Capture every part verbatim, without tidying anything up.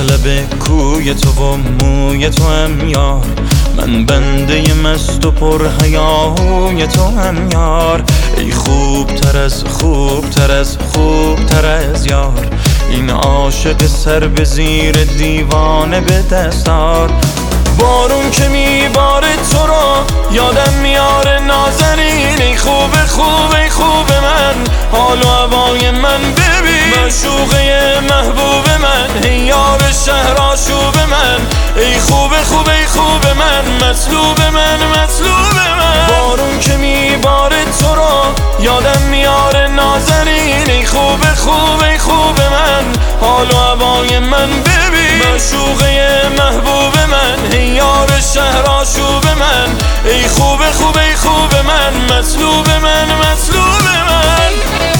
لب کوی تو و موی تو هم یار، من بنده مست و پر حیاهوی تو هم یار. ای خوب تر از خوب تر از خوب تر از یار، این عاشق سر به زیر دیوانه به دستار. بارون که میباره تو رو یادم میاره نازنین، ای خوب خوب ای خوب من، حال و هوای من ببین، معشوقه محبوب من، ای یار شهر آشوب من، ای خوب خوب ای خوب من، مطلوب من مطلوب من. بارون که میباره تو رو یادم میاره نازنین، ای خوب خوب ای خوب من، حال و هوای من ببین، معشوقه محبوب من، ای یار شهر آشوب من، ای خوب خوب ای خوب من، مطلوب من مطلوب من.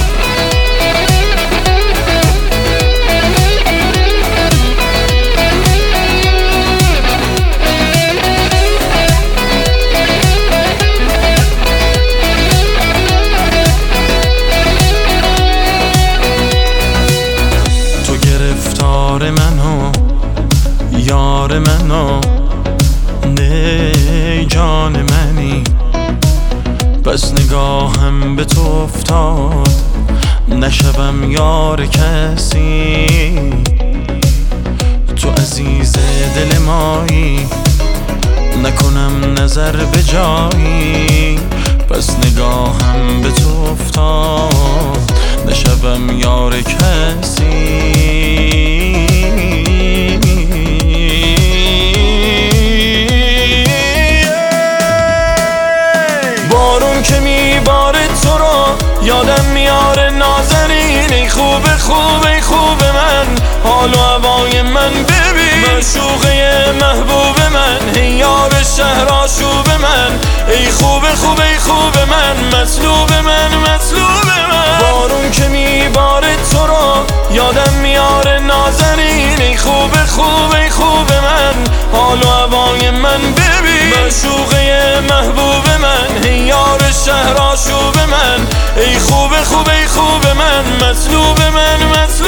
تو گرفتار منو یار منو، نه جان منی، بس نگاهم به تو افتاد نشوم یار کسی. تو عزیز دل مایی، نکنم نظر به جایی، بس نگاهم به تو افتاد نشوم یار کسی. که میباره تو رو یادم میاره نازنین، ای خوب خوب ای خوب من، حال و هوای من ببین، معشوقه محبوب من، ای یار شهر آشوب من، ای خوب خوب ای خوب من، مطلوب من مطلوب من. بارون که میباره تو رو یادم میاره نازنین، ای خوب خوب ای خوب من، حال و هوای من ببین، معشوقه محبوب من، ای یار شهر آشوب من، ای خوب خوب ای خوب من، مطلوب من مطلوب